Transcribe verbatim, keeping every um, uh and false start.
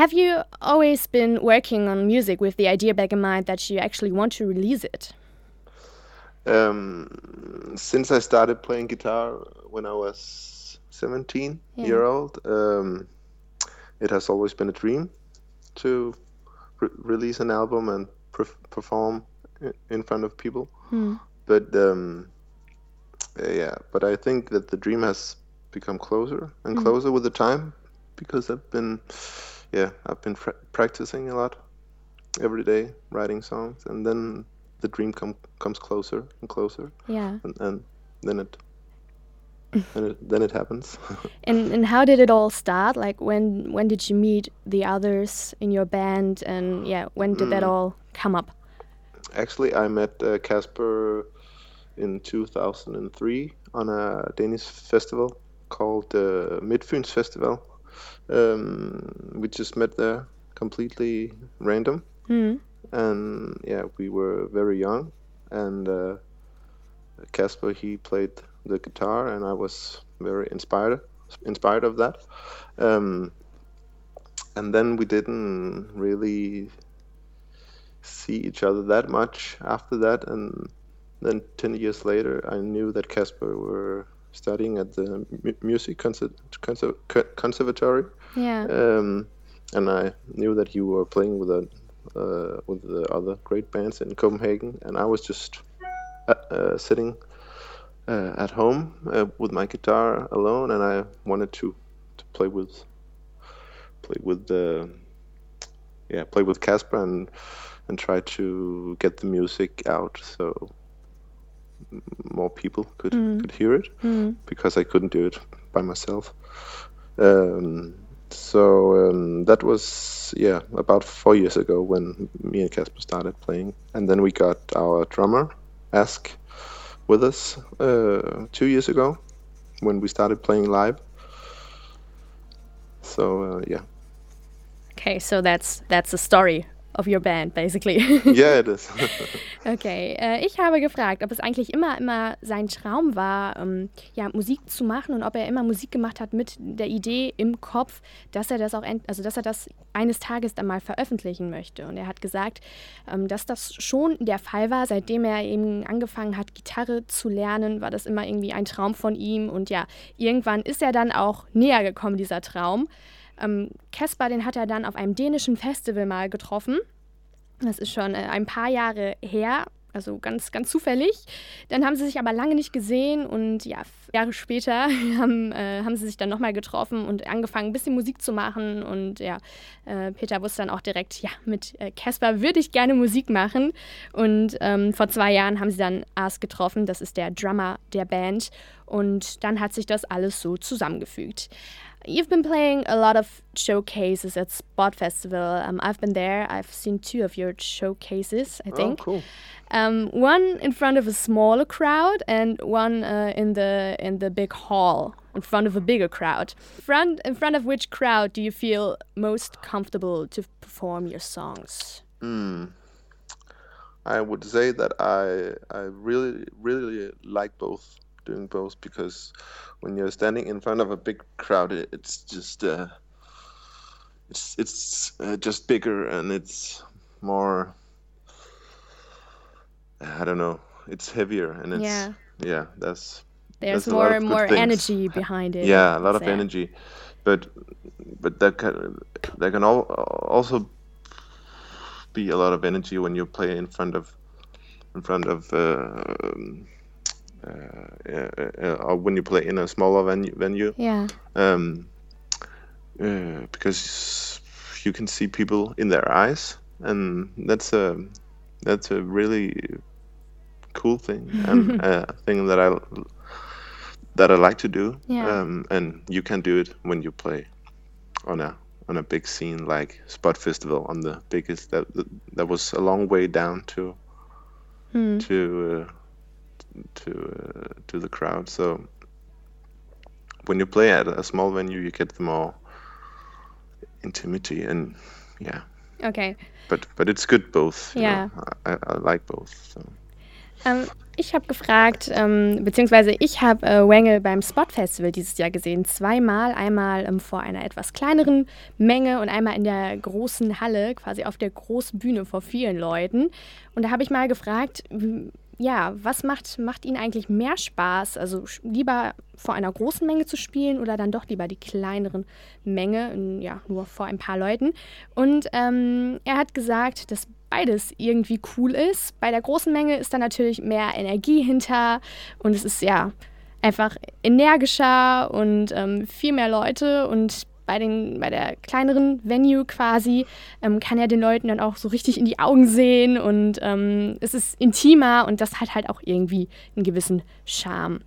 have you always been working on music with the idea back in mind that you actually want to release it? Um, since I started playing guitar when I was seventeen Yeah. year old, um, it has always been a dream to re- release an album and perf- perform i- in front of people. Hmm. But um, uh, yeah, but I think that the dream has become closer and Hmm. closer with the time because I've been, yeah, I've been pra- practicing a lot every day, writing songs, and then the dream com- comes closer and closer, Yeah. and, and then it then it then it happens. And and how did it all start? Like when when did you meet the others in your band? And yeah, when did that Mm, all come up? Actually, I met uh, Casper in two thousand three on a Danish festival called the Midfyns Festival. Um, we just met there completely random, Hmm. and yeah, we were very young, and uh, Casper he played the guitar, and I was very inspired inspired of that. Um, and then we didn't really see each other that much after that, and then ten years later, I knew that Casper were studying at the mu- music conser- conser- co- conservatory, Yeah. um, and I knew that you were playing with a uh, with the other great bands in Copenhagen, and I was just uh, uh, sitting uh, at home uh, with my guitar alone, and I wanted to to play with play with the yeah play with Casper and and try to get the music out so more people could Hmm. could hear it Hmm. because I couldn't do it by myself. Um, so um, that was yeah about four years ago when me and Casper started playing, and then we got our drummer Ask with us uh, two years ago when we started playing live. So uh, yeah, Okay, so that's that's the story of your band, basically. yeah, it is. Okay, äh, ich habe gefragt, ob es eigentlich immer, immer sein Traum war, ähm, ja, Musik zu machen und ob er immer Musik gemacht hat mit der Idee im Kopf, dass er das auch, end also dass er das eines Tages dann mal veröffentlichen möchte. Und er hat gesagt, ähm, dass das schon der Fall war, seitdem er eben angefangen hat, Gitarre zu lernen, war das immer irgendwie ein Traum von ihm. Und ja, irgendwann ist er dann auch näher gekommen, dieser Traum. Ähm, Caspar, den hat er dann auf einem dänischen Festival mal getroffen. Das ist schon äh, ein paar Jahre her, also ganz, ganz zufällig. Dann haben sie sich aber lange nicht gesehen und ja, Jahre später haben, äh, haben sie sich dann nochmal getroffen und angefangen, ein bisschen Musik zu machen. Und ja, äh, Peter wusste dann auch direkt, ja, mit äh, Caspar würde ich gerne Musik machen. Und ähm, vor zwei Jahren haben sie dann Ask getroffen, das ist der Drummer der Band. Und dann hat sich das alles so zusammengefügt. You've been playing a lot of showcases at Spot Festival. Um, I've been there. I've seen two of your showcases, I Oh, think. cool. Um, one in front of a smaller crowd, and one uh, in the in the big hall in front of a bigger crowd. Front in front of which crowd do you feel most comfortable to perform your songs? Mm. I would say that I I really really like both doing both because when you're standing in front of a big crowd, it, it's just uh, it's it's uh, just bigger and it's more I don't know, it's heavier and it's Yeah, yeah, that's there's there's a lot more of good more things. energy behind it. Yeah, a lot It's of yeah. energy, but but that can that can all, also be a lot of energy when you play in front of in front of uh, um, uh, uh, uh, or when you play in a smaller venue venue Yeah. um, uh, because you can see people in their eyes, and that's a that's a really cool thing and a thing that I that I like to do. Yeah. Um, and you can do it when you play on a on a big scene like Spot Festival on the biggest that that, that was a long way down to Hmm. to uh, to uh, to the crowd. So when you play at a small venue, you get the more intimacy and yeah. Okay. But but it's good both. You Yeah. know, I, I like both. So. Ähm, ich habe gefragt, ähm, beziehungsweise ich habe äh, Wangel beim Spot Festival dieses Jahr gesehen. Zweimal. Einmal ähm, vor einer etwas kleineren Menge und einmal in der großen Halle, quasi auf der großen Bühne vor vielen Leuten. Und da habe ich mal gefragt, w- ja, was macht, macht Ihnen eigentlich mehr Spaß? Also sch- lieber vor einer großen Menge zu spielen oder dann doch lieber die kleineren Menge, n- ja, nur vor ein paar Leuten? Und ähm, er hat gesagt, dass beides irgendwie cool ist. Bei der großen Menge ist da natürlich mehr Energie hinter und es ist ja einfach energischer und ähm, viel mehr Leute und bei, den, bei der kleineren Venue quasi ähm, kann er den Leuten dann auch so richtig in die Augen sehen und ähm, es ist intimer und das hat halt auch irgendwie einen gewissen Charme.